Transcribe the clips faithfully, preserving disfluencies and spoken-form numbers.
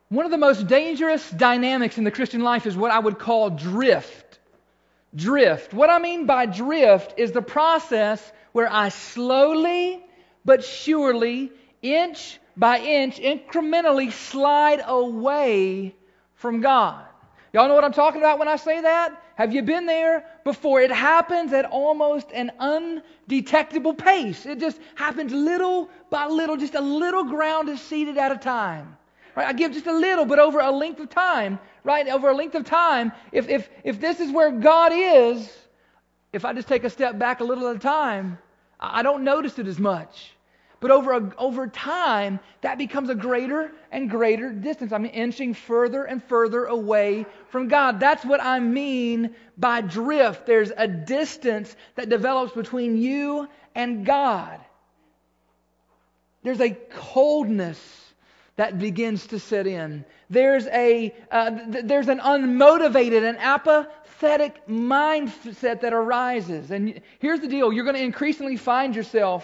One of the most dangerous dynamics in the Christian life is what I would call drift. Drift. What I mean by drift is the process where I slowly but surely, inch by inch, incrementally slide away from God. Y'all know what I'm talking about when I say that? Have you been there before? It happens at almost an undetectable pace. It just happens little by little. Just a little ground is seeded at a time. Right? I give just a little, but over a length of time, right? Over a length of time, if if if this is where God is, if I just take a step back a little at a time, I don't notice it as much. But over a, over time, that becomes a greater and greater distance. I'm inching further and further away from God. That's what I mean by drift. There's a distance that develops between you and God. There's a coldness that begins to set in. There's a uh, th- there's an unmotivated and apathetic mindset that arises. And here's the deal: you're going to increasingly find yourself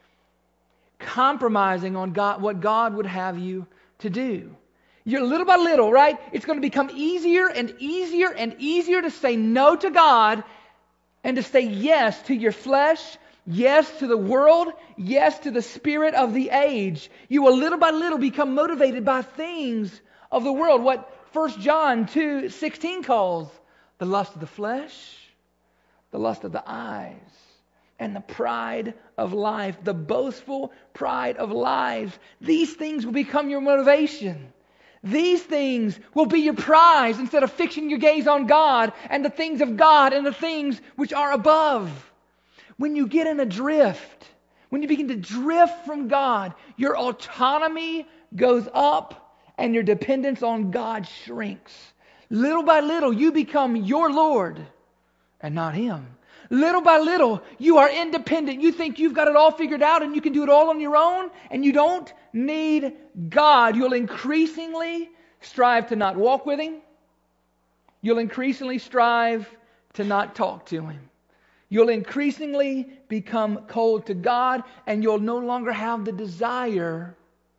compromising on God, what God would have you to do. You're little by little, right? It's going to become easier and easier and easier to say no to God and to say yes to your flesh, yes to the world, yes to the spirit of the age. You will little by little become motivated by things of the world. What First John two sixteen calls the lust of the flesh, the lust of the eyes, and the pride of life, the boastful pride of life. These things will become your motivation. These things will be your prize instead of fixing your gaze on God and the things of God and the things which are above. When you get in a drift, when you begin to drift from God, your autonomy goes up and your dependence on God shrinks. Little by little, you become your Lord and not Him. Little by little, you are independent. You think you've got it all figured out and you can do it all on your own, and you don't need God. You'll increasingly strive to not walk with Him. You'll increasingly strive to not talk to Him. You'll increasingly become cold to God, and you'll no longer have the desire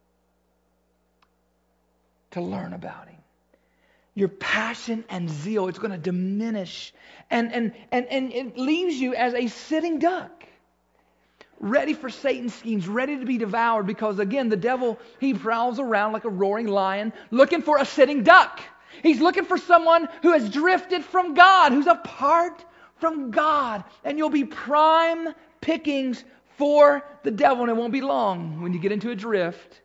to learn about Him. Your passion and zeal, it's going to diminish. And, and, and, and it leaves you as a sitting duck, ready for Satan's schemes, ready to be devoured. Because again, the devil, he prowls around like a roaring lion, looking for a sitting duck. He's looking for someone who has drifted from God, who's apart from God. And you'll be prime pickings for the devil. And it won't be long when you get into a drift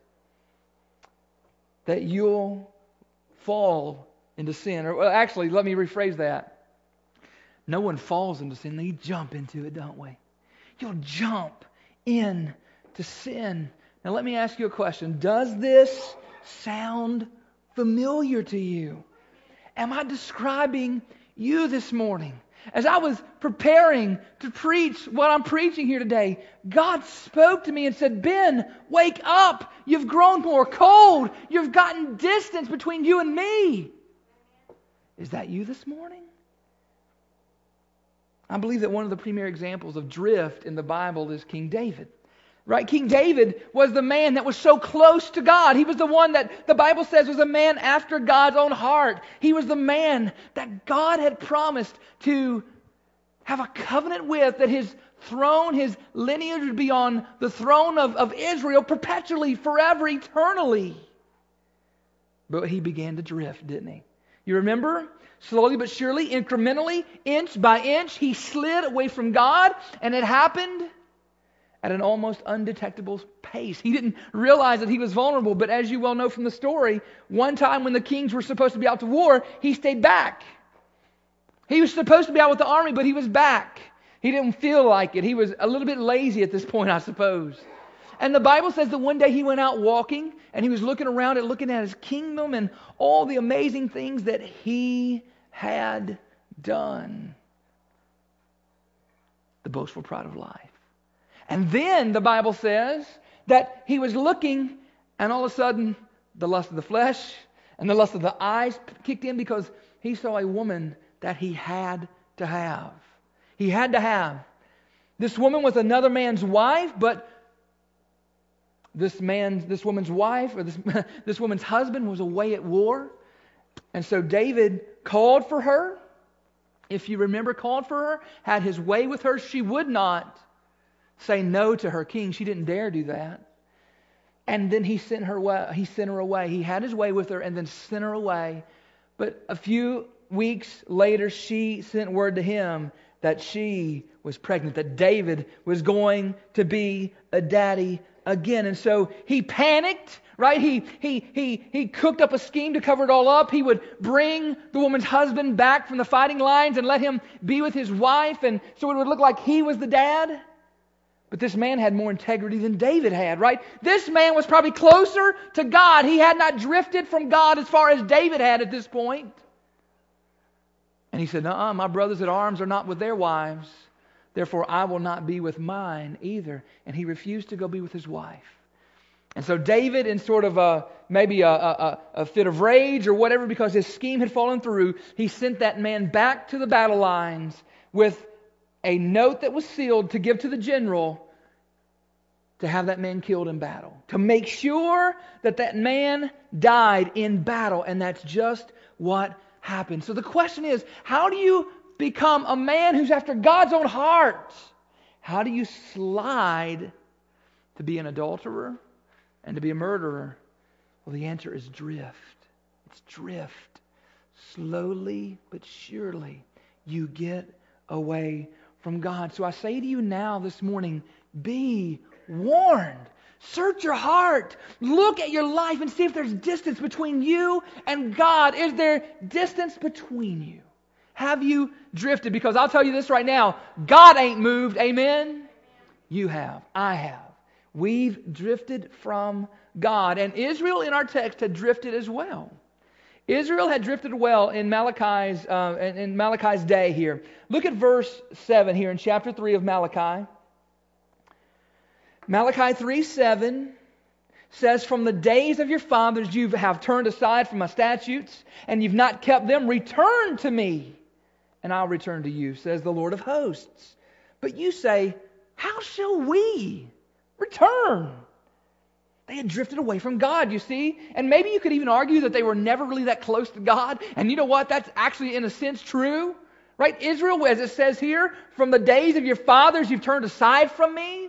that you'll fall into sin. Or well, actually, let me rephrase that. No one falls into sin. They jump into it, don't we? You'll jump into sin. Now let me ask you a question. Does this sound familiar to you? Am I describing you this morning? As I was preparing to preach what I'm preaching here today, God spoke to me and said, Ben, wake up. You've grown more cold. You've gotten distance between you and me. Is that you this morning? I believe that one of the premier examples of drift in the Bible is King David. Right? King David was the man that was so close to God. He was the one that the Bible says was a man after God's own heart. He was the man that God had promised to have a covenant with, that his throne, his lineage would be on the throne of, of Israel perpetually, forever, eternally. But he began to drift, didn't he? You remember? Slowly but surely, incrementally, inch by inch, he slid away from God, and it happened at an almost undetectable pace. He didn't realize that he was vulnerable, but as you well know from the story, one time when the kings were supposed to be out to war, he stayed back. He was supposed to be out with the army, but he was back. He didn't feel like it. He was a little bit lazy at this point, I suppose. And the Bible says that one day he went out walking, and he was looking around and looking at his kingdom and all the amazing things that he had done. The boastful pride of life. And then the Bible says that he was looking, and all of a sudden the lust of the flesh and the lust of the eyes kicked in, because he saw a woman that he had to have. He had to have. This woman was another man's wife, but this man's, this woman's wife, or this, this woman's husband was away at war. And so David called for her. If you remember, called for her, had his way with her. She would not say no to her king. She didn't dare do that. And then he sent her away. He sent her away. He had his way with her and then sent her away. But a few weeks later, she sent word to him that she was pregnant, that David was going to be a daddy again. And so he panicked, right? He he he he cooked up a scheme to cover it all up. He would bring the woman's husband back from the fighting lines and let him be with his wife, and so it would look like he was the dad. But this man had more integrity than David had, right? This man was probably closer to God. He had not drifted from God as far as David had at this point. And he said, "Uh-uh, my brothers at arms are not with their wives. Therefore, I will not be with mine either." And he refused to go be with his wife. And so David, in sort of a, maybe a, a, a fit of rage or whatever, because his scheme had fallen through, he sent that man back to the battle lines with a note that was sealed to give to the general to have that man killed in battle. To make sure that that man died in battle. And that's just what happened. So the question is, how do you become a man who's after God's own heart? How do you slide to be an adulterer and to be a murderer? Well, the answer is drift. It's drift. Slowly but surely you get away from God. So I say to you now this morning, be warned. Search your heart. Look at your life and see if there's distance between you and God. Is there distance between you? Have you drifted? Because I'll tell you this right now, God ain't moved. Amen? You have. I have. We've drifted from God. And Israel in our text had drifted as well. Israel had drifted well in Malachi's uh, in, in Malachi's day here. Look at verse seven here in chapter three of Malachi. Malachi three seven says, "From the days of your fathers you have turned aside from my statutes, and you've not kept them. Return to me, and I'll return to you, says the Lord of hosts. But you say, how shall we return?" They had drifted away from God, you see. And maybe you could even argue that they were never really that close to God. And you know what? That's actually in a sense true. Right? Israel, as it says here, from the days of your fathers you've turned aside from me.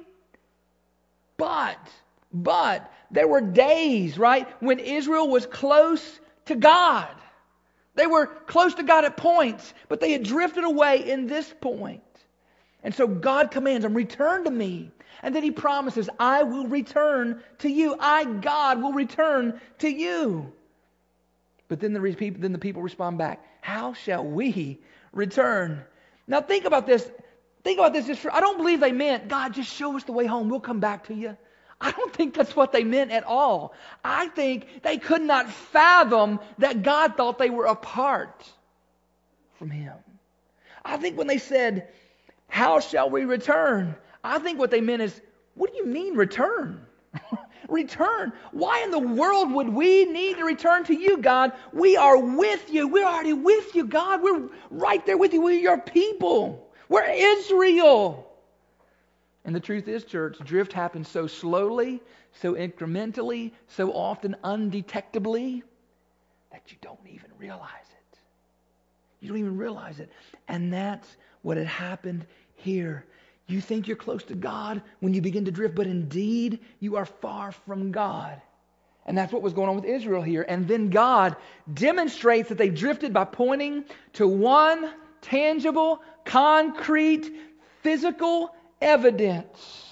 But, but, there were days, right, when Israel was close to God. They were close to God at points, but they had drifted away in this point. And so God commands them, return to me. And then He promises, I will return to you. I, God, will return to you. But then the, re- then the people respond back, how shall we return? Now think about this. Think about this. I don't believe they meant, God, just show us the way home. We'll come back to you. I don't think that's what they meant at all. I think they could not fathom that God thought they were apart from Him. I think when they said, how shall we return? I think what they meant is, what do you mean return? Return? Why in the world would we need to return to you, God? We are with you. We're already with you, God. We're right there with you. We're your people. We're Israel. And the truth is, church, drift happens so slowly, so incrementally, so often undetectably that you don't even realize it. You don't even realize it. And that's what had happened here. You think you're close to God when you begin to drift, but indeed you are far from God. And that's what was going on with Israel here. And then God demonstrates that they drifted by pointing to one tangible, concrete, physical evidence,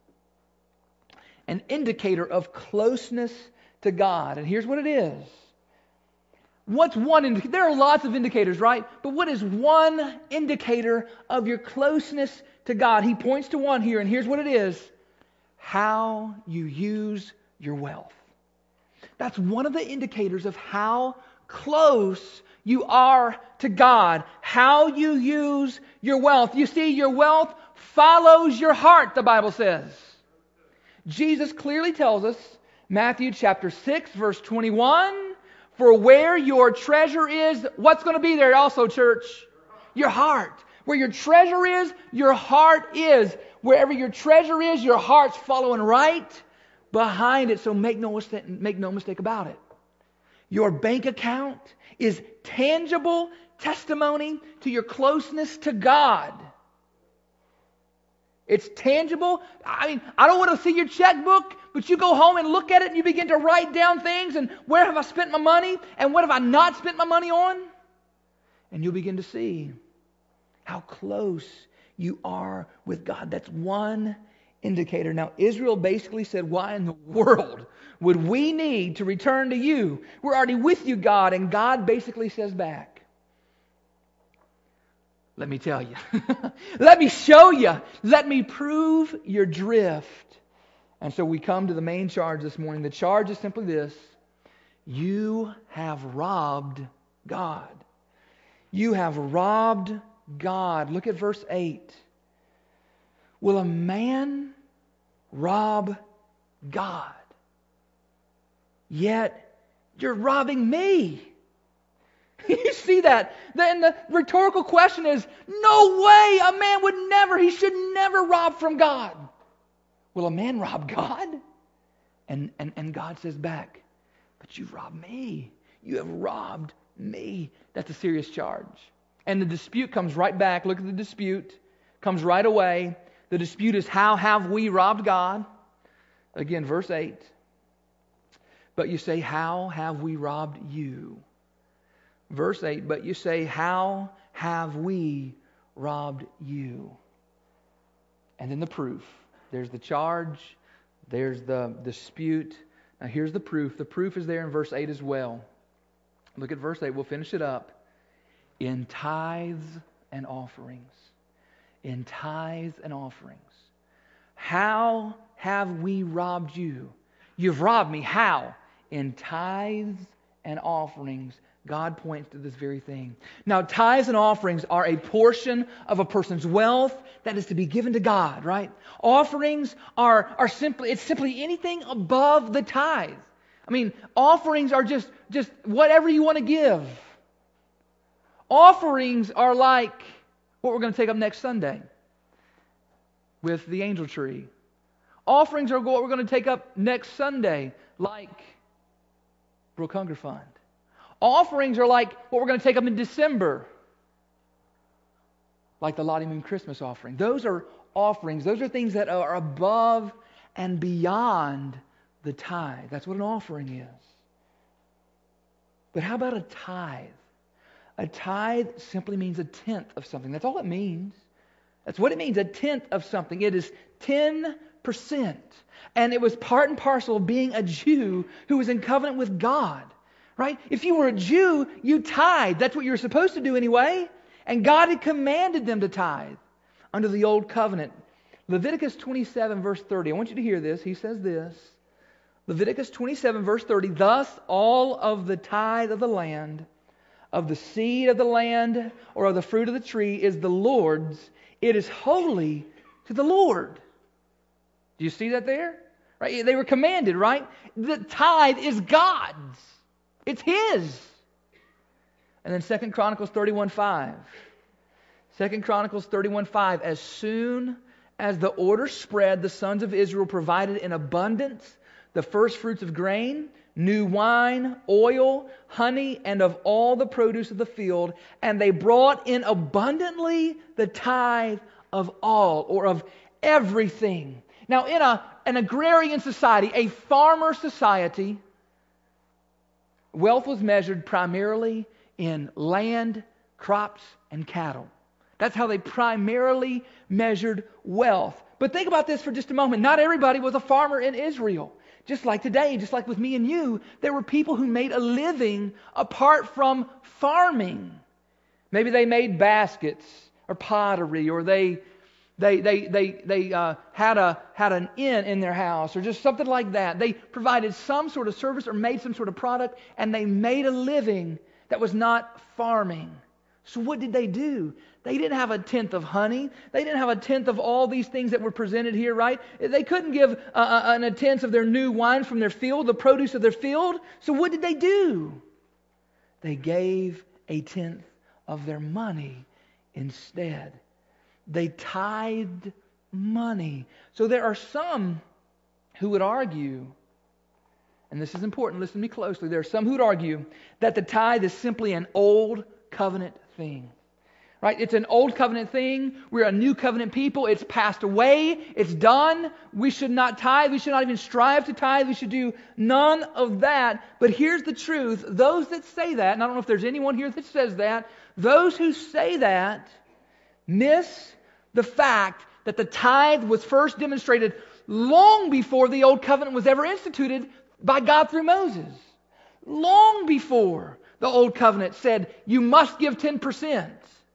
an indicator of closeness to God. And here's what it is. What's one indicator? There are lots of indicators, right? But what is one indicator of your closeness to God? He points to one here, and here's what it is. How you use your wealth. That's one of the indicators of how close you are to God. How you use your wealth. You see, your wealth follows your heart, the Bible says. Jesus clearly tells us, Matthew chapter six, verse twenty-one, for where your treasure is, what's going to be there also, church? Your heart. Where your treasure is, your heart is. Wherever your treasure is, your heart's following right behind it, so make no mistake, make no mistake about it. Your bank account is tangible testimony to your closeness to God. It's tangible. I mean, I don't want to see your checkbook, but you go home and look at it and you begin to write down things and where have I spent my money and what have I not spent my money on? And you'll begin to see how close you are with God. That's one indicator. Now, Israel basically said, why in the world would we need to return to you? We're already with you, God. And God basically says back, let me tell you. Let me show you. Let me prove your drift. And so we come to the main charge this morning. The charge is simply this. You have robbed God. You have robbed God. Look at verse eight. Will a man rob God? Yet you're robbing me. You see that? Then the rhetorical question is, no way, a man would never, he should never rob from God. Will a man rob God? And, and, and God says back, but you've robbed me. You have robbed me. That's a serious charge. And the dispute comes right back. Look at the dispute. Comes right away. The dispute is, how have we robbed God? Again, verse eight. But you say, how have we robbed you? Verse eight, but you say, how have we robbed you? And then the proof. There's the charge. There's the dispute. Now here's the proof. The proof is there in verse eight as well. Look at verse eight. We'll finish it up. In tithes and offerings. In tithes and offerings. How have we robbed you? You've robbed me. How? In tithes and offerings. God points to this very thing. Now, tithes and offerings are a portion of a person's wealth that is to be given to God, right? Offerings are, are simply, it's simply anything above the tithe. I mean, offerings are just, just whatever you want to give. Offerings are like what we're going to take up next Sunday with the angel tree. Offerings are what we're going to take up next Sunday, like Brook Hunger Fund. Offerings are like what we're going to take up in December, like the Lottie Moon Christmas offering. Those are offerings. Those are things that are above and beyond the tithe. That's what an offering is. But how about a tithe? A tithe simply means a tenth of something. That's all it means. That's what it means, a tenth of something. It is ten percent. And it was part and parcel of being a Jew who was in covenant with God. Right? If you were a Jew, you tithe. That's what you were supposed to do anyway. And God had commanded them to tithe under the old covenant. Leviticus twenty-seven verse thirty. I want you to hear this. He says this. Leviticus twenty-seven verse thirty. Thus all of the tithe of the land, of the seed of the land, or of the fruit of the tree is the Lord's. It is holy to the Lord. Do you see that there? Right? They were commanded, right? The tithe is God's. It's His. And then Second Chronicles thirty-one five. Second Chronicles thirty-one five. As soon as the order spread, the sons of Israel provided in abundance the first fruits of grain, new wine, oil, honey, and of all the produce of the field. And they brought in abundantly the tithe of all, or of everything. Now, in a, an agrarian society, a farmer society, wealth was measured primarily in land, crops, and cattle. That's how they primarily measured wealth. But think about this for just a moment. Not everybody was a farmer in Israel. Just like today, just like with me and you, there were people who made a living apart from farming. Maybe they made baskets or pottery, or they they they they they uh, had a had an inn in their house, or just something like that. They provided some sort of service or made some sort of product, and they made a living that was not farming. So what did they do? They didn't have a tenth of honey. They didn't have a tenth of all these things that were presented here, right? They couldn't give a, a, an a tenth of their new wine from their field, the produce of their field. So what did they do? They gave a tenth of their money instead. They tithed money. So there are some who would argue, and this is important, listen to me closely, there are some who would argue that the tithe is simply an old covenant thing. Right? It's an old covenant thing. We're a new covenant people. It's passed away. It's done. We should not tithe. We should not even strive to tithe. We should do none of that. But here's the truth. Those that say that, and I don't know if there's anyone here that says that, those who say that miss the fact that the tithe was first demonstrated long before the old covenant was ever instituted by God through Moses. Long before the old covenant said, you must give ten percent.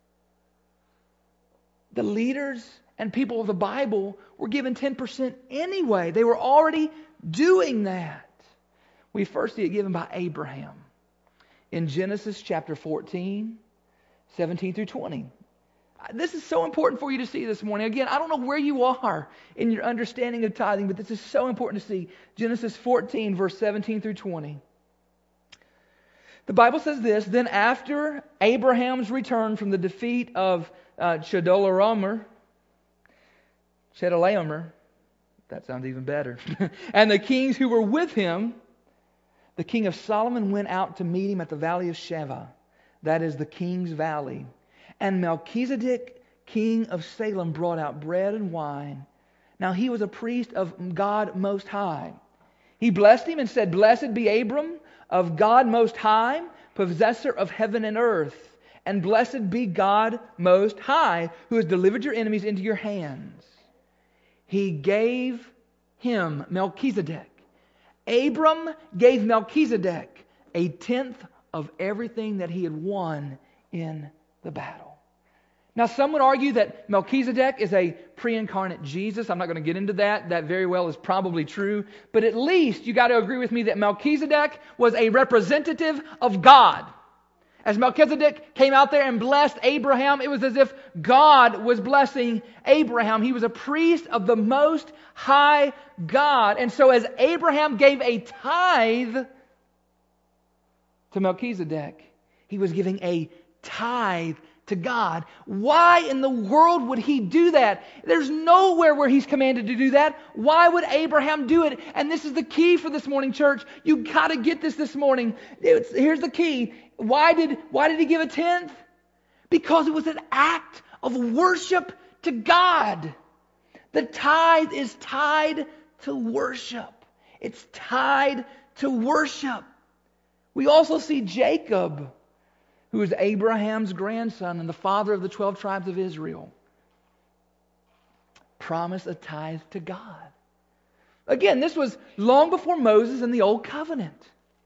The leaders and people of the Bible were given ten percent anyway. They were already doing that. We first see it given by Abraham in Genesis chapter fourteen, seventeen through twenty. This is so important for you to see this morning. Again, I don't know where you are in your understanding of tithing, but this is so important to see. Genesis fourteen, verse seventeen through twenty. The Bible says this, then after Abraham's return from the defeat of uh, Chedorlaomer, Chedorlaomer, that sounds even better, and the kings who were with him, the king of Solomon went out to meet him at the valley of Sheva, that is the king's valley. And Melchizedek, king of Salem, brought out bread and wine. Now he was a priest of God Most High. He blessed him and said, blessed be Abram, of God Most High, possessor of heaven and earth, and blessed be God Most High, who has delivered your enemies into your hands. He gave him, Melchizedek. Abram gave Melchizedek a tenth of everything that he had won in the battle. Now, some would argue that Melchizedek is a pre-incarnate Jesus. I'm not going to get into that. That very well is probably true. But at least you got to agree with me that Melchizedek was a representative of God. As Melchizedek came out there and blessed Abraham, it was as if God was blessing Abraham. He was a priest of the Most High God. And so as Abraham gave a tithe to Melchizedek, he was giving a tithe to God. Why in the world would he do that? There's nowhere where he's commanded to do that. Why would Abraham do it? And this is the key for this morning, church. You got to get this this morning. It's, here's the key. Why did, why did he give a tenth? Because it was an act of worship to God. The tithe is tied to worship. It's tied to worship. We also see Jacob, who is Abraham's grandson and the father of the twelve tribes of Israel, promise a tithe to God. Again, this was long before Moses and the Old Covenant.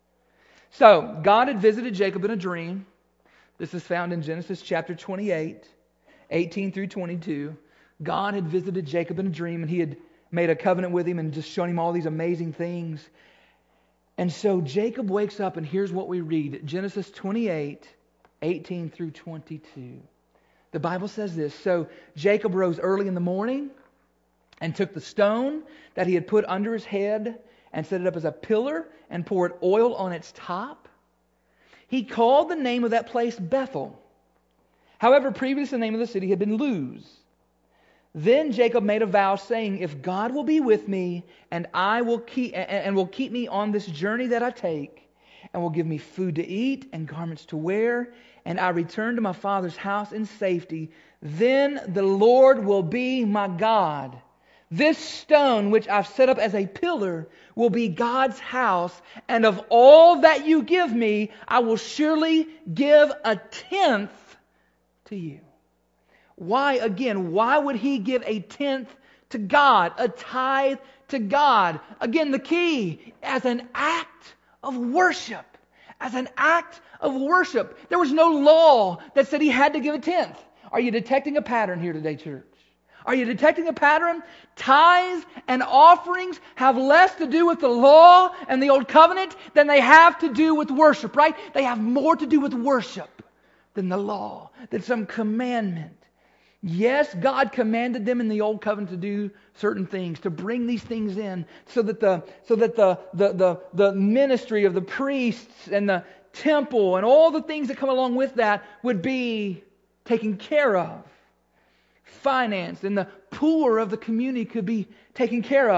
So, God had visited Jacob in a dream. This is found in Genesis chapter twenty-eight, eighteen through twenty-two. God had visited Jacob in a dream, and he had made a covenant with him and just shown him all these amazing things. And so Jacob wakes up, and here's what we read. Genesis twenty-eight, eighteen through twenty-two. The Bible says this, so Jacob rose early in the morning and took the stone that he had put under his head and set it up as a pillar and poured oil on its top. He called the name of that place Bethel. However, previously the name of the city had been Luz. Then Jacob made a vow, saying, if God will be with me and I will keep and will keep me on this journey that I take, and will give me food to eat and garments to wear, and I return to my father's house in safety, then the Lord will be my God. This stone which I've set up as a pillar will be God's house, and of all that you give me, I will surely give a tenth to you. Why, again, why would he give a tenth to God, a tithe to God? Again, the key, as an act of worship. As an act of worship. There was no law that said he had to give a tenth. Are you detecting a pattern here today, church? Are you detecting a pattern? Tithes and offerings have less to do with the law and the old covenant than they have to do with worship, right? They have more to do with worship than the law, than some commandment. Yes, God commanded them in the Old Covenant to do certain things, to bring these things in so that the so that the the the, the ministry of the priests and the temple and all the things that come along with that would be taken care of. Finance and the poor of the community could be taken care of.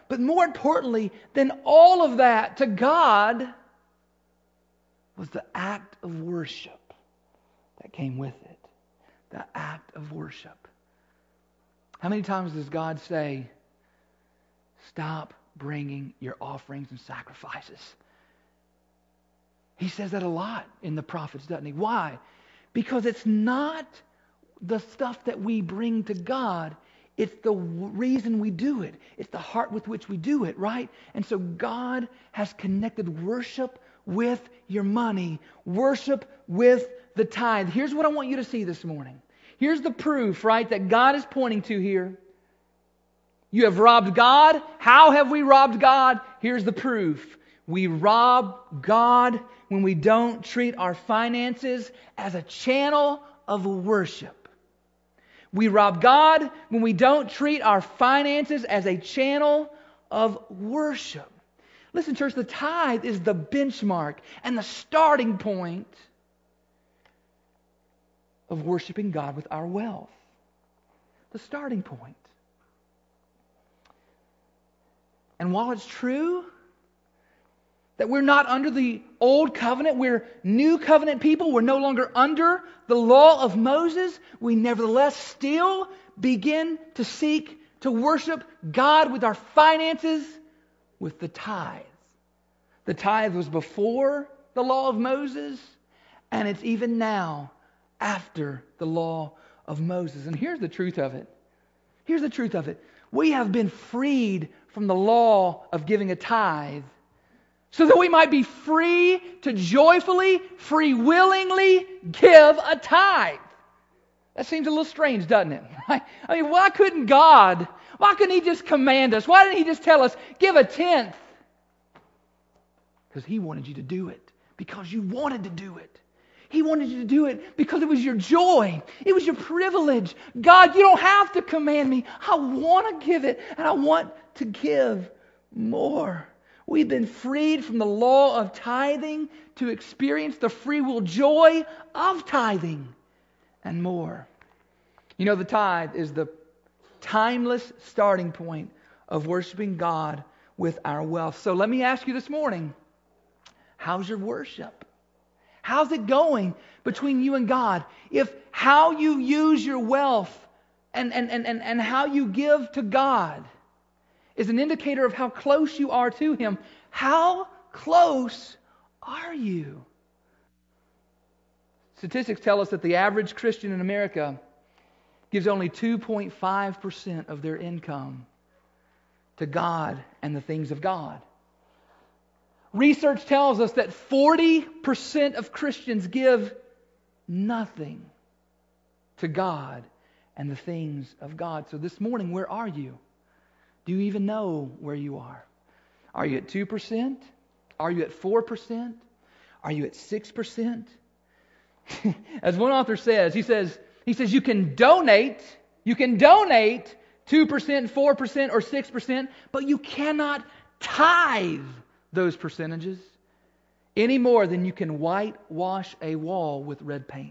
But more importantly than all of that to God was the act of worship that came with it. The act of worship. How many times does God say, stop bringing your offerings and sacrifices? He says that a lot in the prophets, doesn't he? Why? Because it's not the stuff that we bring to God. It's the reason we do it. It's the heart with which we do it, right? And so God has connected worship with your money. Worship with the tithe. Here's what I want you to see this morning. Here's the proof, right, that God is pointing to here. You have robbed God. How have we robbed God? Here's the proof. We rob God when we don't treat our finances as a channel of worship. We rob God when we don't treat our finances as a channel of worship. Listen, church, the tithe is the benchmark and the starting point of worshiping God with our wealth. The starting point. And while it's true that we're not under the old covenant, we're new covenant people, we're no longer under the law of Moses, we nevertheless still begin to seek to worship God with our finances, with the tithe. The tithe was before the law of Moses, and it's even now after the law of Moses. And here's the truth of it. Here's the truth of it. We have been freed from the law of giving a tithe so that we might be free to joyfully, free willingly give a tithe. That seems a little strange, doesn't it? Right? I mean, why couldn't God, why couldn't He just command us? Why didn't He just tell us, give a tenth? Because He wanted you to do it. Because you wanted to do it. He wanted you to do it because it was your joy. It was your privilege. God, you don't have to command me. I want to give it, and I want to give more. We've been freed from the law of tithing to experience the free will joy of tithing and more. You know, the tithe is the timeless starting point of worshiping God with our wealth. So let me ask you this morning, how's your worship? How's it going between you and God? If how you use your wealth and, and, and, and, and how you give to God is an indicator of how close you are to Him, how close are you? Statistics tell us that the average Christian in America gives only two point five percent of their income to God and the things of God. Research tells us that forty percent of Christians give nothing to God and the things of God. So this morning, where are you? Do you even know where you are? Are you at two percent? Are you at four percent? Are you at six percent? As one author says, he says, he says you can donate, you can donate two percent, four percent, or six percent, but you cannot tithe those percentages any more than you can whitewash a wall with red paint.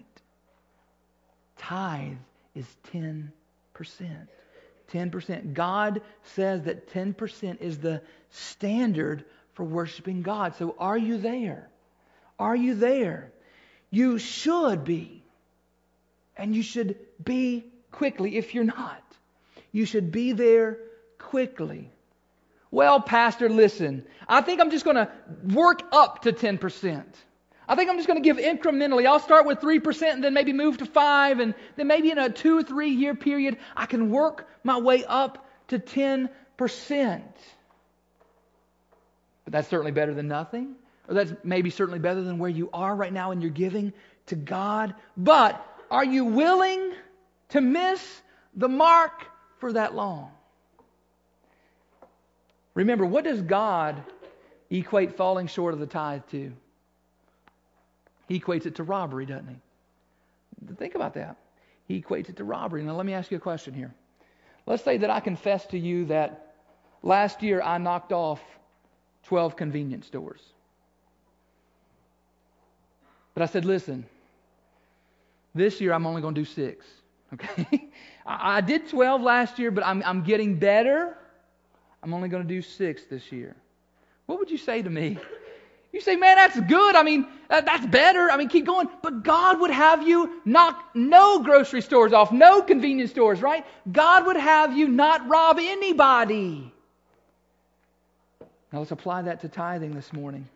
Tithe is ten percent. ten percent. God says that ten percent is the standard for worshiping God. So are you there? Are you there? You should be. And you should be quickly. If you're not, you should be there quickly. Well, Pastor, listen, I think I'm just going to work up to ten percent. I think I'm just going to give incrementally. I'll start with three percent and then maybe move to five, and then maybe in a two or three year period, I can work my way up to ten percent. But that's certainly better than nothing. Or that's maybe certainly better than where you are right now in your giving to God. But are you willing to miss the mark for that long? Remember, what does God equate falling short of the tithe to? He equates it to robbery, doesn't he? Think about that. He equates it to robbery. Now, let me ask you a question here. Let's say that I confess to you that last year I knocked off twelve convenience stores. But I said, listen, this year I'm only going to do six. Okay? I, I did twelve last year, but I'm, I'm getting better. I'm only going to do six this year. What would you say to me? You say, man, that's good. I mean, uh, that's better. I mean, keep going. But God would have you knock no grocery stores off, no convenience stores, right? God would have you not rob anybody. Now let's apply that to tithing this morning.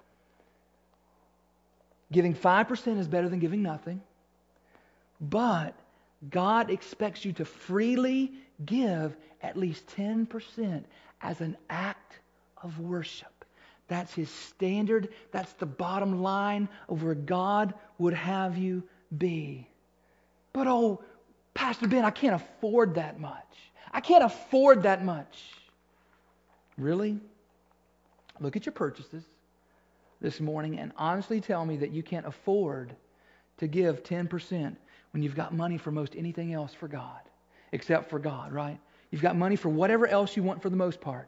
Giving five percent is better than giving nothing. But God expects you to freely give at least ten percent as an act of worship. That's His standard. That's the bottom line of where God would have you be. But oh, Pastor Ben, I can't afford that much. I can't afford that much. Really? Look at your purchases this morning and honestly tell me that you can't afford to give ten percent when you've got money for most anything else for God, except for God, right? You've got money for whatever else you want for the most part.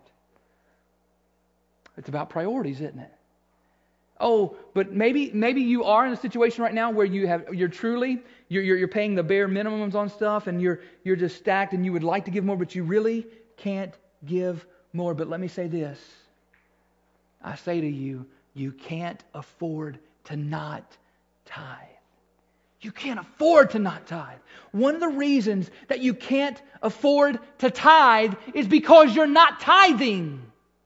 It's about priorities, isn't it? Oh, but maybe maybe you are in a situation right now where you have you're truly you're you're, you're paying the bare minimums on stuff and you're you're just stacked and you would like to give more, but you really can't give more. But let me say this. I say to you, you can't afford to not tithe. You can't afford to not tithe. One of the reasons that you can't afford to tithe is because you're not tithing.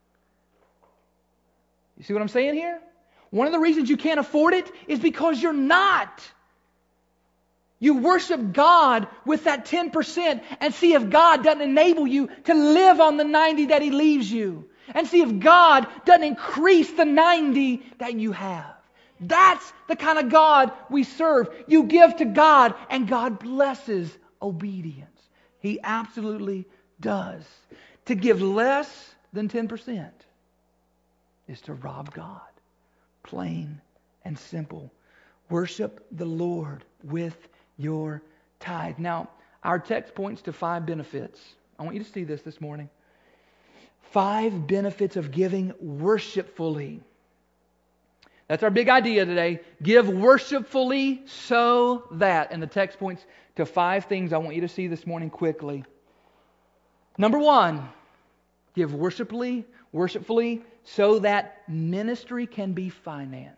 You see what I'm saying here? One of the reasons you can't afford it is because you're not. You worship God with that ten percent and see if God doesn't enable you to live on the ninety that He leaves you. And see if God doesn't increase the ninety that you have. That's the kind of God we serve. You give to God and God blesses obedience. He absolutely does. To give less than ten percent is to rob God. Plain and simple. Worship the Lord with your tithe. Now, our text points to five benefits. I want you to see this this morning. Five benefits of giving worshipfully. That's our big idea today. Give worshipfully so that. And the text points to five things I want you to see this morning quickly. Number one, give worshipfully, worshipfully so that ministry can be financed.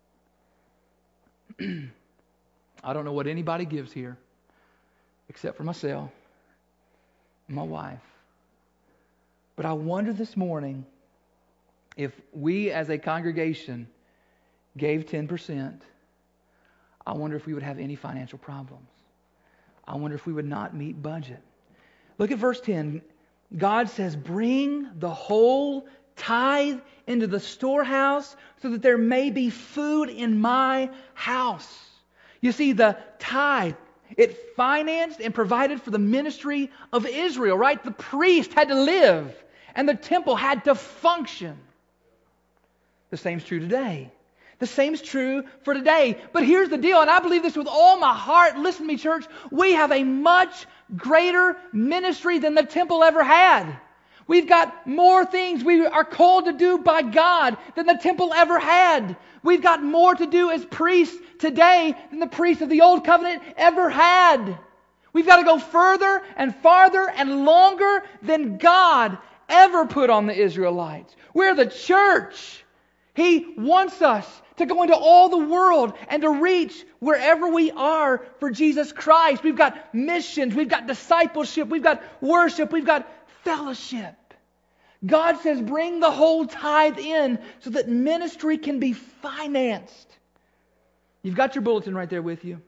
I don't know what anybody gives here except for myself and my wife. But I wonder this morning if we as a congregation gave ten percent, I wonder if we would have any financial problems. I wonder if we would not meet budget. Look at verse ten. God says, bring the whole tithe into the storehouse so that there may be food in my house. You see, the tithe, it financed and provided for the ministry of Israel, right? The priest had to live and the temple had to function. The same is true today. The same is true for today. But here's the deal, and I believe this with all my heart. Listen to me, church. We have a much greater ministry than the temple ever had. We've got more things we are called to do by God than the temple ever had. We've got more to do as priests today than the priests of the Old Covenant ever had. We've got to go further and farther and longer than God ever put on the Israelites. We're the church. He wants us to go into all the world and to reach wherever we are for Jesus Christ. We've got missions, we've got discipleship, we've got worship, we've got fellowship. God says bring the whole tithe in so that ministry can be financed. You've got your bulletin right there with you.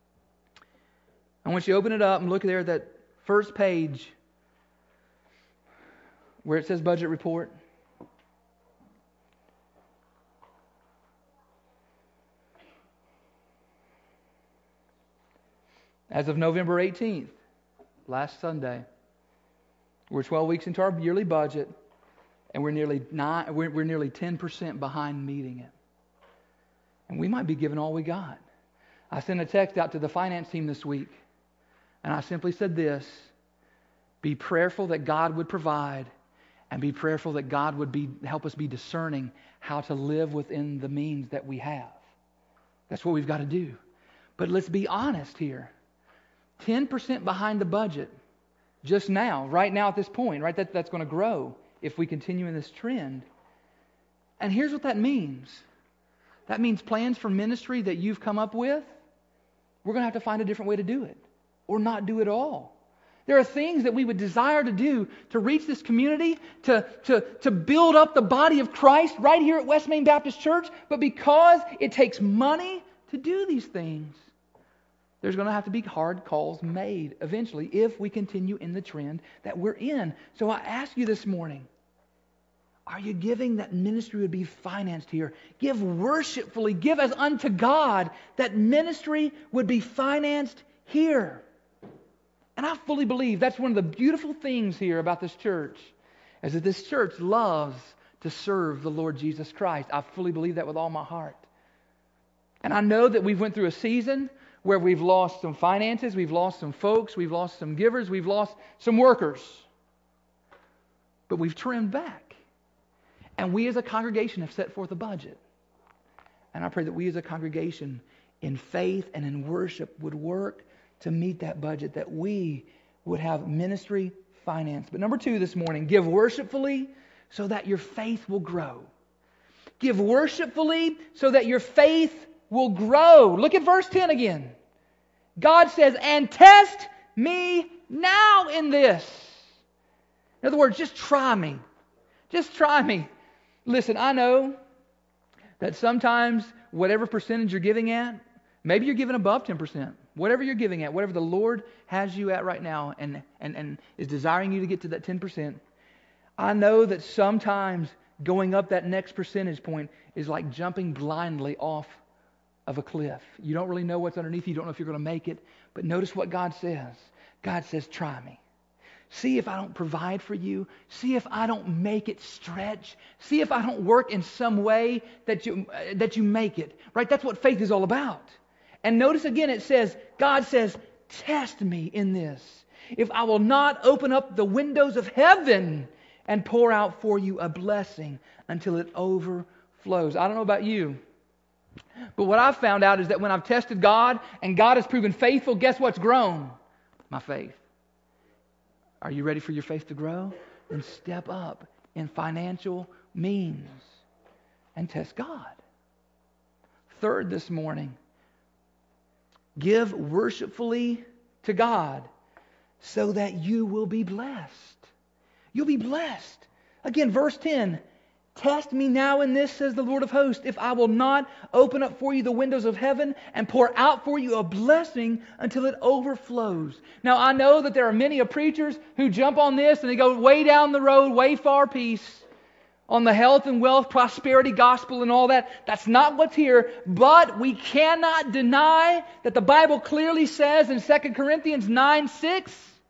I want you to open it up and look there at that first page where it says budget report. As of November eighteenth, last Sunday, we're twelve weeks into our yearly budget, and we're nearly nine, we're, we're nearly ten percent behind meeting it. And we might be giving all we got. I sent a text out to the finance team this week, and I simply said this: be prayerful that God would provide, and be prayerful that God would be help us be discerning how to live within the means that we have. That's what we've got to do. But let's be honest here. ten percent behind the budget just now, right now at this point, right? That, that's going to grow if we continue in this trend. And here's what that means. That means plans for ministry that you've come up with, we're going to have to find a different way to do it, or not do it all. There are things that we would desire to do to reach this community, to, to, to build up the body of Christ right here at West Main Baptist Church, but because it takes money to do these things, there's going to have to be hard calls made eventually if we continue in the trend that we're in. So I ask you this morning, are you giving that ministry would be financed here? Give worshipfully, give as unto God, that ministry would be financed here. And I fully believe that's one of the beautiful things here about this church, is that this church loves to serve the Lord Jesus Christ. I fully believe that with all my heart. And I know that we've went through a season where we've lost some finances, we've lost some folks, we've lost some givers, we've lost some workers. But we've trimmed back. And we as a congregation have set forth a budget. And I pray that we as a congregation in faith and in worship would work to meet that budget, that we would have ministry finance. But number two this morning, give worshipfully so that your faith will grow. Give worshipfully so that your faith will grow. Look at verse ten again. God says, and test me now in this. In other words, just try me. Just try me. Listen, I know that sometimes whatever percentage you're giving at, maybe you're giving above ten percent. Whatever you're giving at, whatever the Lord has you at right now and, and, and is desiring you to get to that ten percent, I know that sometimes going up that next percentage point is like jumping blindly off of a cliff. You don't really know what's underneath you. You don't know if you're going to make it. But notice what God says. God says, try me. See if I don't provide for you. See if I don't make it stretch. See if I don't work in some way that you, uh, that you make it. Right? That's what faith is all about. And notice again it says, God says, test me in this. If I will not open up the windows of heaven and pour out for you a blessing until it overflows. I don't know about you, but what I've found out is that when I've tested God and God has proven faithful, guess what's grown? My faith. Are you ready for your faith to grow? Then step up in financial means and test God. Third this morning, give worshipfully to God so that you will be blessed. You'll be blessed. Again, verse ten. Test me now in this, says the Lord of hosts, if I will not open up for you the windows of heaven and pour out for you a blessing until it overflows. Now, I know that there are many of preachers who jump on this and they go way down the road, way far piece, on the health and wealth, prosperity gospel and all that. That's not what's here. But we cannot deny that the Bible clearly says in Second Corinthians nine six,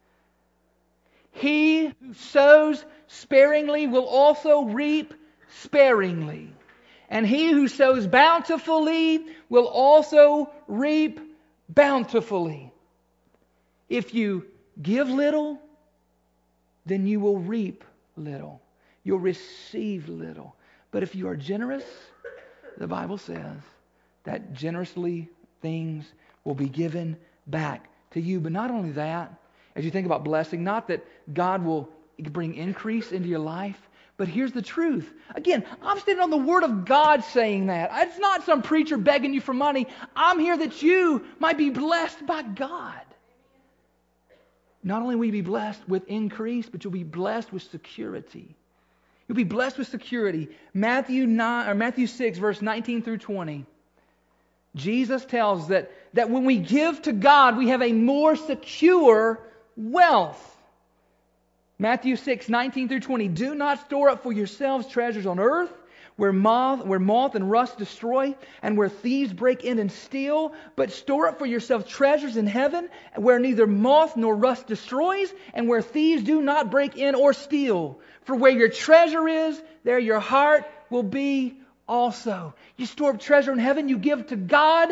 he who sows sparingly will also reap sparingly. And he who sows bountifully will also reap bountifully. If you give little, then you will reap little. You'll receive little. But if you are generous, the Bible says that generously things will be given back to you. But not only that, as you think about blessing, not that God will bring increase into your life, but here's the truth. Again, I'm standing on the Word of God saying that. It's not some preacher begging you for money. I'm here that you might be blessed by God. Not only will you be blessed with increase, but you'll be blessed with security. You'll be blessed with security. Matthew nine or Matthew six, verse nineteen through twenty. Jesus tells that, that when we give to God, we have a more secure wealth. Matthew six, nineteen through twenty. Do not store up for yourselves treasures on earth, where moth, where moth and rust destroy, and where thieves break in and steal, but store up for yourselves treasures in heaven, where neither moth nor rust destroys, and where thieves do not break in or steal. For where your treasure is, there your heart will be also. You store up treasure in heaven, you give to God.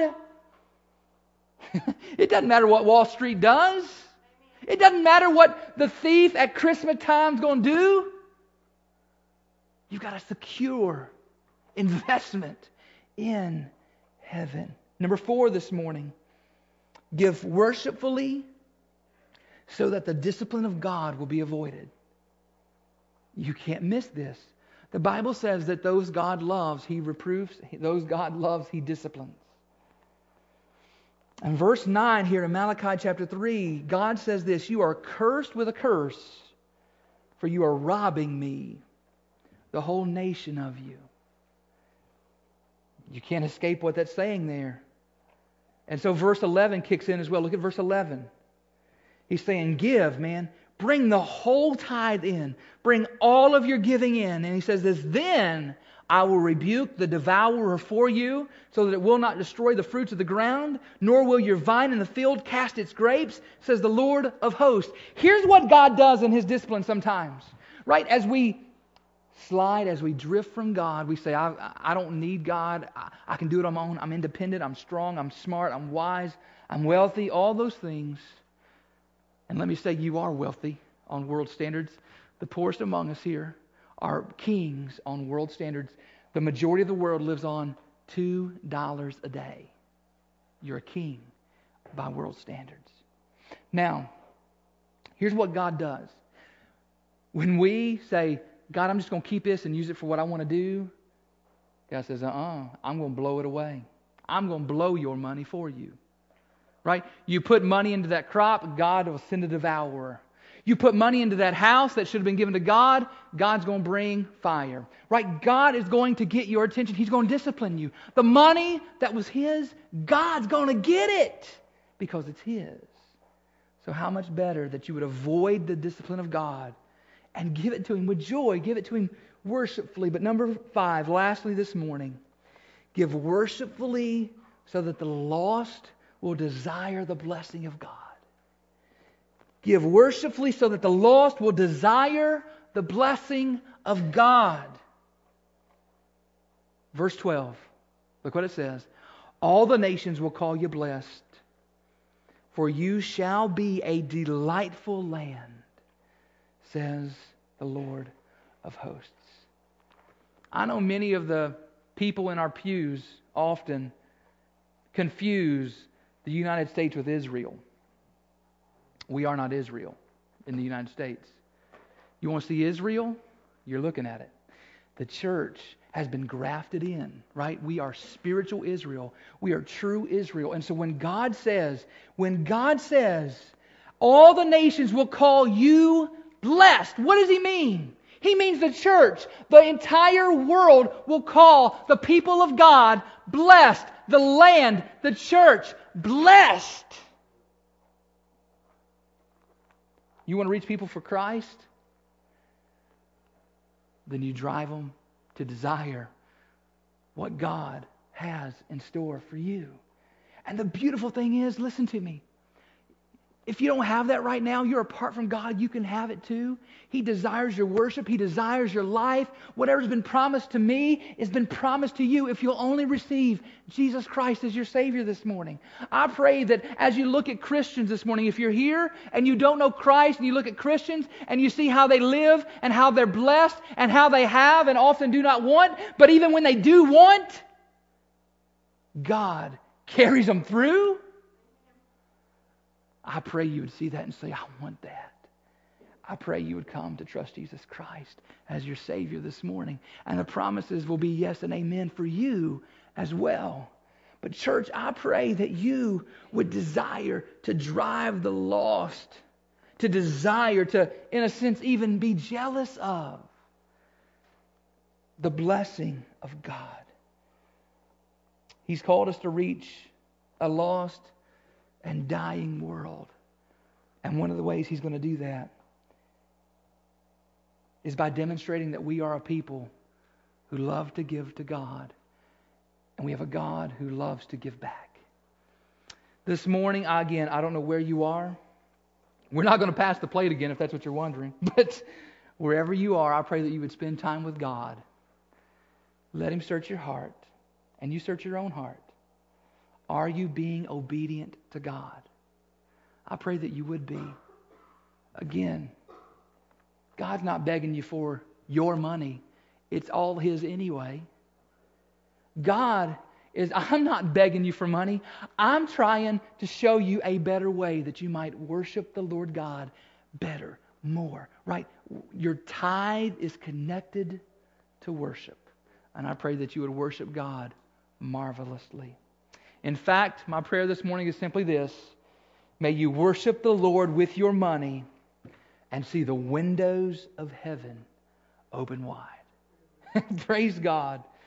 It doesn't matter what Wall Street does. It doesn't matter what the thief at Christmas time is going to do. You've got a secure investment in heaven. Number four this morning. Give worshipfully so that the discipline of God will be avoided. You can't miss this. The Bible says that those God loves, He reproves. Those God loves, He disciplines. And verse nine here in Malachi chapter three, God says this, you are cursed with a curse, for you are robbing me, the whole nation of you. You can't escape what that's saying there. And so verse eleven kicks in as well. Look at verse eleven. He's saying, give, man. Bring the whole tithe in. Bring all of your giving in. And he says this, then I will rebuke the devourer for you, so that it will not destroy the fruits of the ground, nor will your vine in the field cast its grapes, says the Lord of hosts. Here's what God does in His discipline sometimes. Right? As we slide, as we drift from God, we say, I, I don't need God. I, I can do it on my own. I'm independent. I'm strong. I'm smart. I'm wise. I'm wealthy. All those things. And let me say, you are wealthy on world standards. The poorest among us here are kings on world standards. The majority of the world lives on two dollars a day. You're a king by world standards. Now, here's what God does. When we say, God, I'm just going to keep this and use it for what I want to do, God says, uh-uh, I'm going to blow it away. I'm going to blow your money for you. Right? You put money into that crop, God will send a devourer. You put money into that house that should have been given to God, God's going to bring fire. Right? God is going to get your attention. He's going to discipline you. The money that was His, God's going to get it because it's His. So how much better that you would avoid the discipline of God and give it to Him with joy, give it to Him worshipfully. But number five, lastly this morning, give worshipfully so that the lost will desire the blessing of God. Give worshipfully so that the lost will desire the blessing of God. Verse twelve. Look what it says. All the nations will call you blessed, for you shall be a delightful land, says the Lord of hosts. I know many of the people in our pews often confuse the United States with Israel. We are not Israel in the United States. You want to see Israel? You're looking at it. The church has been grafted in, right? We are spiritual Israel. We are true Israel. And so when God says, when God says, all the nations will call you blessed, what does He mean? He means the church, the entire world will call the people of God blessed. The land, the church, blessed. You want to reach people for Christ? Then you drive them to desire what God has in store for you. And the beautiful thing is, listen to me. If you don't have that right now, you're apart from God, you can have it too. He desires your worship. He desires your life. Whatever's been promised to me has been promised to you if you'll only receive Jesus Christ as your Savior this morning. I pray that as you look at Christians this morning, if you're here and you don't know Christ and you look at Christians and you see how they live and how they're blessed and how they have and often do not want, but even when they do want, God carries them through. I pray you would see that and say, I want that. I pray you would come to trust Jesus Christ as your Savior this morning. And the promises will be yes and amen for you as well. But church, I pray that you would desire to drive the lost, to desire to, in a sense, even be jealous of the blessing of God. He's called us to reach a lost and dying world. And one of the ways He's going to do that is by demonstrating that we are a people who love to give to God. And we have a God who loves to give back. This morning, again, I don't know where you are. We're not going to pass the plate again if that's what you're wondering. But wherever you are, I pray that you would spend time with God. Let Him search your heart. And you search your own heart. Are you being obedient to God? I pray that you would be. Again, God's not begging you for your money. It's all His anyway. God is, I'm not begging you for money. I'm trying to show you a better way that you might worship the Lord God better more, right? Your tithe is connected to worship. And I pray that you would worship God marvelously. In fact, my prayer this morning is simply this. May you worship the Lord with your money and see the windows of heaven open wide. Praise God.